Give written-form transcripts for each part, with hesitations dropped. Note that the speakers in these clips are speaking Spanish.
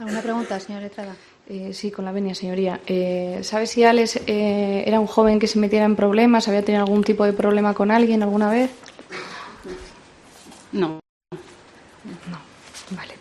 ¿Alguna pregunta, señora letrada? Sí, con la venia, señoría. ¿Sabe si Alex era un joven que se metiera en problemas? ¿Había tenido algún tipo de problema con alguien alguna vez? No. No, vale.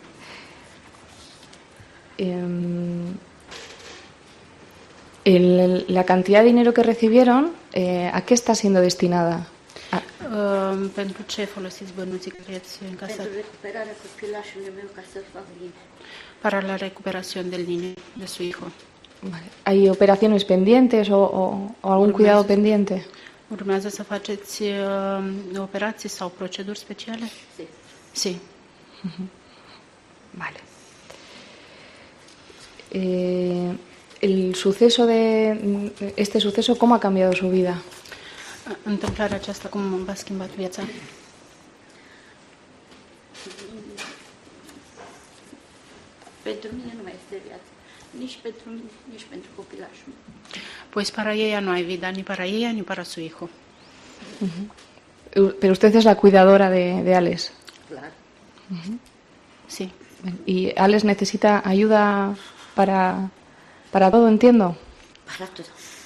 La cantidad de dinero que recibieron, ¿a qué está siendo destinada? Pentru ce folosiți bănuții care ați încasat? Pentru recuperarea copilașului meu ca să fac bine. Para la recuperación del niño, de su hijo. Vale. ¿Hay operaciones pendientes o algún cuidado pendiente? Urmează să faceți operații sau proceduri speciale? Sí. Sí. Vale. Este suceso, ¿cómo ha cambiado su vida? Întâmplarea aceasta cum v-a schimbat viața? Pentru mine nu mai este viață. Nici pentru mine, nici pentru copilașul meu. Pues para ella no hay vida, ni para ella ni para su hijo. Pero usted es la cuidadora de Alex. Clar. Sí. ¿Y Alex necesita ayuda para todo, entiendo? Para todo.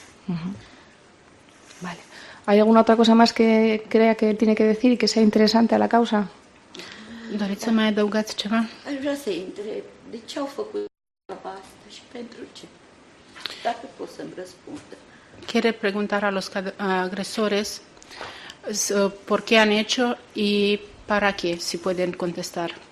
Vale. ¿Hay alguna otra cosa más que crea que tiene que decir y que sea interesante a la causa? Doriți să mai adăugați ceva? Aș vrea să-i întreb de ce au făcut asta și pentru ce. Dacă pot să-mi răspundă. Quiere preguntar a los agresores por qué han hecho y para qué, si pueden contestar.